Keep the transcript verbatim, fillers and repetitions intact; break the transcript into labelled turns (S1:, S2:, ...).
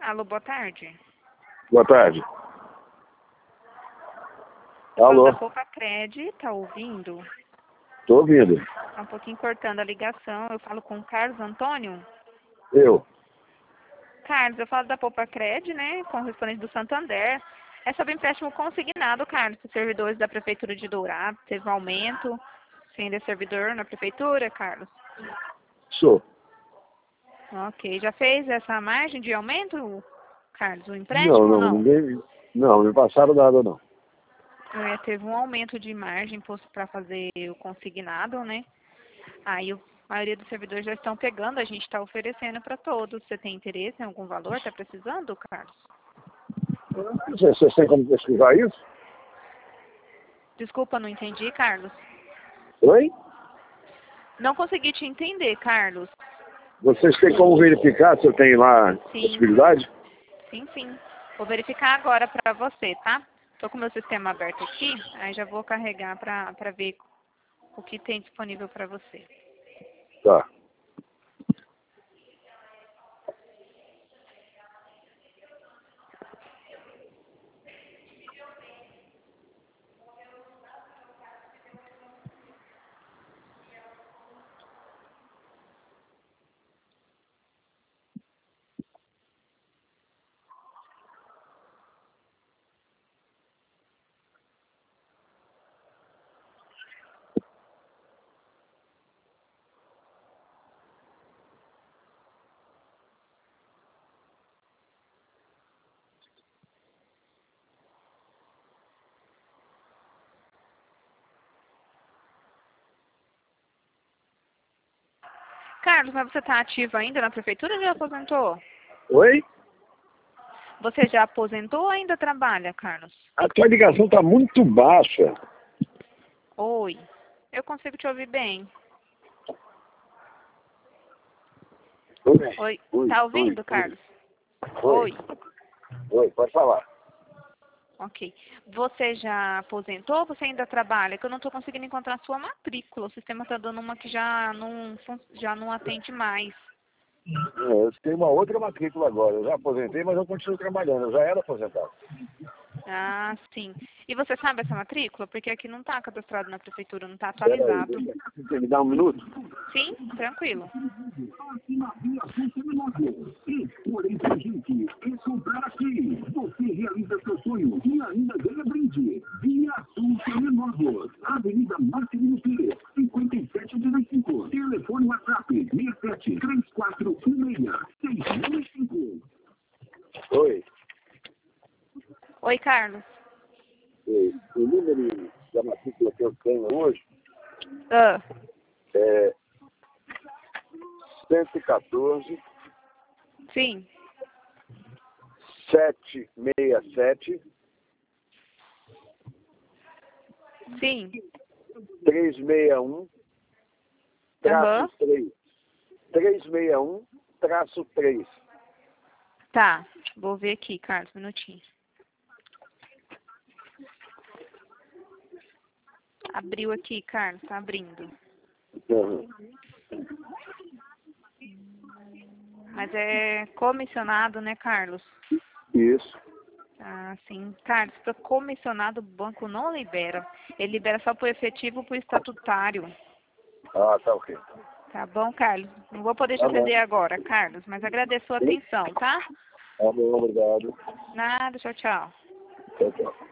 S1: Alô, boa tarde.
S2: Boa tarde.
S1: Alô.
S2: Alô.
S1: Da Poupa-Cred, tá ouvindo?
S2: Tô ouvindo.
S1: Tá um pouquinho cortando a ligação. Eu falo com o Carlos Antônio.
S2: Eu.
S1: Carlos, eu falo da Poupa-Cred, né? Correspondente do Santander. É sobre empréstimo consignado, Carlos, para os servidores da Prefeitura de Dourado. Teve um aumento. Você ainda é servidor na Prefeitura, Carlos?
S2: Sou.
S1: Ok. Já fez essa margem de aumento, Carlos? O
S2: Não,
S1: empréstimo ou
S2: não,
S1: não?
S2: ninguém. Não, não me passaram nada, não.
S1: É, teve um aumento de margem para fazer o consignado, né? Aí o- a maioria dos servidores já estão pegando, a gente está oferecendo para todos. Você tem interesse em algum valor? Está precisando, Carlos?
S2: Você, você tem como pesquisar isso?
S1: Desculpa, não entendi, Carlos.
S2: Oi?
S1: Não consegui te entender, Carlos.
S2: Vocês têm como verificar se eu tenho lá
S1: Sim,
S2: possibilidade?
S1: sim, sim. Vou verificar agora para você, tá? Tô com o meu sistema aberto aqui, aí já vou carregar para para ver o que tem disponível para você.
S2: Tá.
S1: Carlos, mas você está ativo ainda na prefeitura ou já aposentou?
S2: Oi?
S1: Você já aposentou ou ainda trabalha, Carlos?
S2: A tua ligação tá muito baixa.
S1: Oi. Eu consigo te ouvir bem.
S2: Oi?
S1: Oi.
S2: Oi?
S1: Tá
S2: Oi?
S1: ouvindo, Carlos?
S2: Oi?
S1: Oi.
S2: Oi, pode falar.
S1: Ok. Você já aposentou ou você ainda trabalha? Que eu não estou conseguindo encontrar a sua matrícula. O sistema está dando uma que já não, fun- já não atende mais.
S2: É, eu tenho uma outra matrícula agora. Eu já aposentei, mas eu continuo trabalhando. Eu já era aposentado.
S1: Ah, sim. E você sabe essa matrícula? Porque aqui não está cadastrado na prefeitura, não está
S2: Espera aí.
S1: atualizado.
S2: Você quer me dar um minuto?
S1: Sim, tranquilo.
S3: Expor inteligente é comprar aqui. Você realiza seu sonho e ainda ganha brinde. Via Sul Seminovos. Avenida Marcelino Pires, cinquenta e sete vírgula cinco. Telefone WhatsApp seis sete três quatro um seis seis cinco.
S2: Oi.
S1: Oi, Carlos.
S2: Oi. O número da matrícula que eu tenho hoje
S1: Ah,
S2: é cento e quatorze,
S1: sim,
S2: setecentos e sessenta e sete,
S1: sim.
S2: trezentos e sessenta e um,
S1: Aham.
S2: traço três. trezentos e sessenta e um, traço três.
S1: Tá. Vou ver aqui, Carlos, um minutinho. Abriu aqui, Carlos, tá abrindo.
S2: Uhum.
S1: Mas é comissionado, né, Carlos?
S2: Isso.
S1: Ah, sim. Carlos, para comissionado o banco não libera. Ele libera só por efetivo por estatutário.
S2: Ah, tá ok.
S1: Tá bom, Carlos? Não vou poder te
S2: Tá bom.
S1: atender agora, Carlos, mas agradeço a atenção, tá?
S2: Tá bom, obrigado.
S1: Nada, tchau, tchau.
S2: Tchau, tchau.